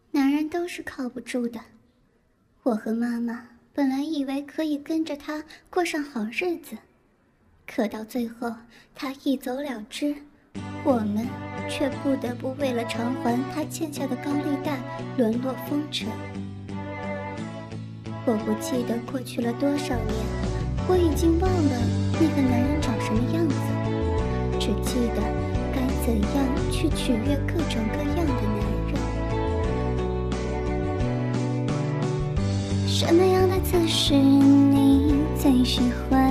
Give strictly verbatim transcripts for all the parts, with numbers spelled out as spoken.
男人都是靠不住的。我和妈妈本来以为可以跟着他过上好日子，可到最后他一走了之，我们却不得不为了偿还他欠下的高利贷沦落风尘。我不记得过去了多少年，我已经忘了那个男人长什么样子，只记得该怎样去取悦各种各样的男人。什么样的姿势你最喜欢？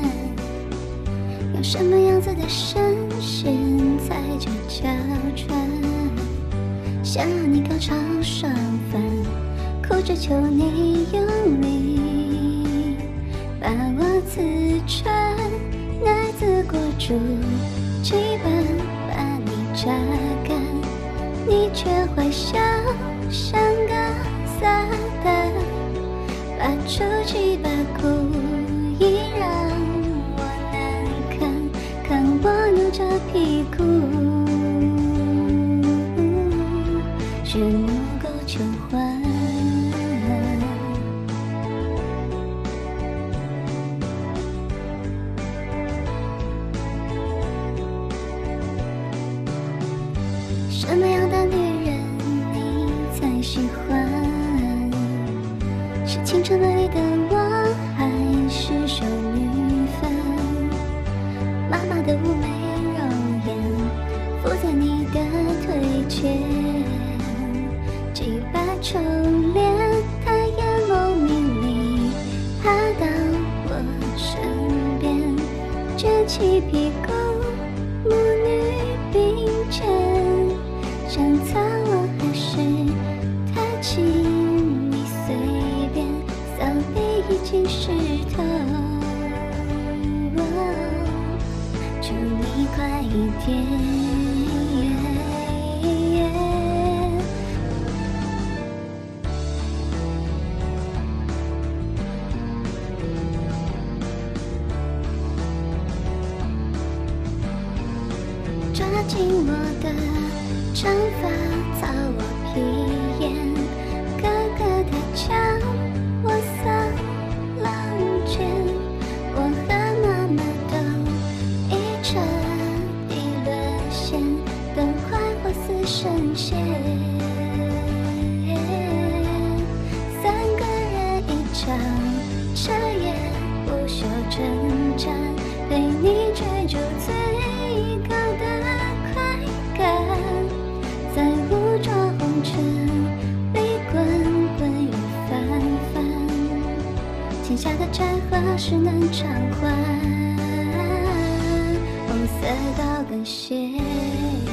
用什么样子的声线踩着脚穿？想让你高潮上翻，哭着求你用力把我刺穿，奶子裹住基本把你榨干，你却坏笑像个撒旦，把出气把故意让我难堪，看我扭着屁股却能够求欢。什么样的女人你才喜欢？是清澈美丽的我，还是少女范？妈妈的妩媚容颜附在你的腿间，几把丑脸，她眼眸迷离，爬到我身边，卷起屁股，母女并肩，想擦我还是他亲你随便，扫地已经湿透，祝你快一点。抓紧我的长发，擦我皮眼，哥哥的枪我扫浪卷，我和妈妈都已彻底沦陷，都快活似神仙。三个人一场彻夜不休征战，陪你追逐最高的快感，在雾中红尘里滚滚又翻翻，欠下的债何时能偿还？红色高跟鞋